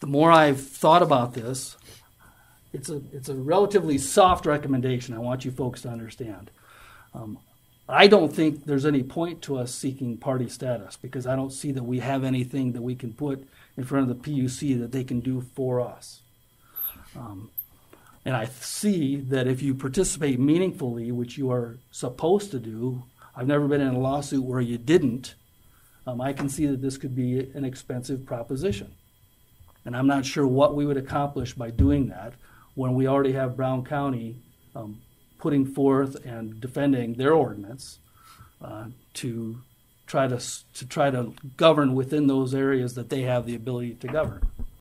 more I've thought about this, it's a relatively soft recommendation. I want you folks to understand. I don't think there's any point to us seeking party status because I don't see that we have anything that we can put in front of the PUC that they can do for us. And I see that if you participate meaningfully, which you are supposed to do, I've never been in a lawsuit where you didn't, I can see that this could be an expensive proposition. And I'm not sure what we would accomplish by doing that when we already have Brown County putting forth and defending their ordinance to try to govern within those areas that they have the ability to govern.